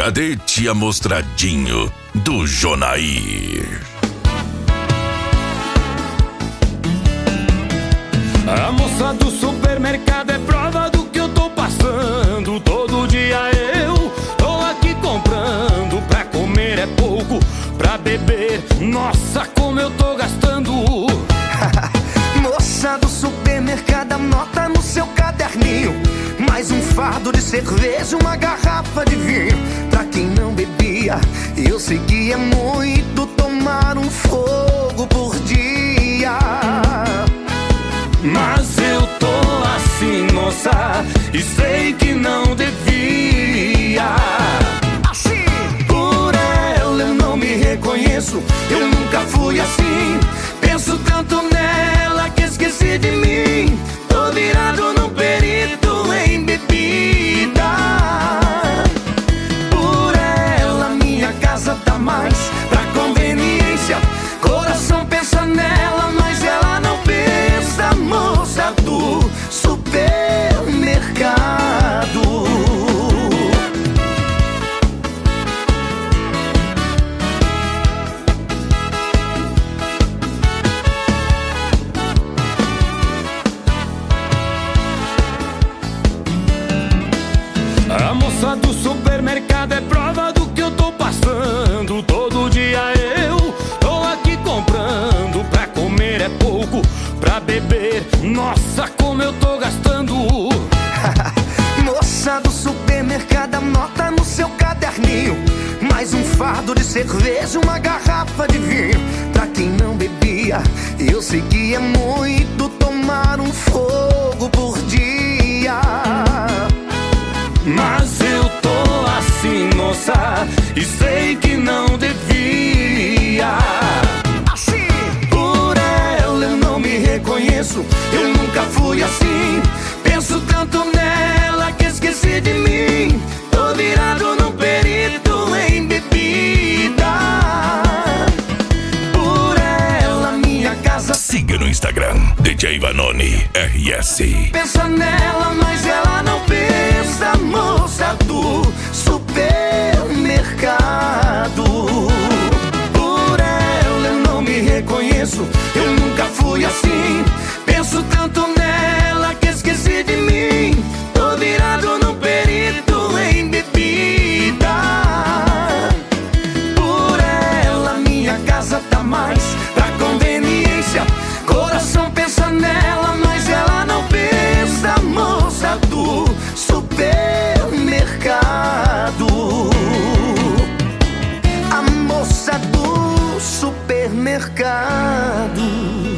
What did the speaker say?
Cadê tia Mostradinho do Jonair? A moça do supermercado é prova do que eu tô passando. Todo dia eu tô aqui comprando. Pra comer é pouco, pra beber, nossa, como eu tô gastando. Moça do supermercado, anota no seu caderninho: mais um fardo de cerveja, uma garrafa de vinho. Pra quem não bebia, eu sei que é muito tomar um fogo por dia. Mas eu tô assim, moça, e sei que não devia. Assim, por ela eu não me reconheço, eu nunca fui assim. Penso tanto nela que esqueci de mim. Tô virado num perito em bebida. Por ela minha casa tá mais pra conveniência. Coração pensa nela, mas ela não pensa. Moça do supermercado. A moça do supermercado é prova do que eu tô passando. Todo dia eu tô aqui comprando. Pra comer é pouco, pra beber, nossa, como eu tô gastando. moça do supermercado, anota no seu caderninho: mais um fardo de cerveja, uma garrafa de vinho. Pra quem não bebia, eu sei que é muito tomar um fogo por dia. Mas eu tô assim, moça, e sei que não devia. Assim, por ela eu não me reconheço, eu nunca fui assim. Penso tanto nela que esqueci de mim. Tô virado num perito em bebida. Por ela minha casa. Siga no Instagram, DJ Vanoni RS. Pensa nela, mas ela não pensa. Moça do supermercado. Por ela eu não me reconheço, eu nunca fui assim. Penso tanto nela que esqueci de mim. Tô virado num perito em bebida. Por ela minha casa tá mais pra conveniência. Coração pensa nela, mas ela não pensa. Moça do supermercado. a moça do supermercado.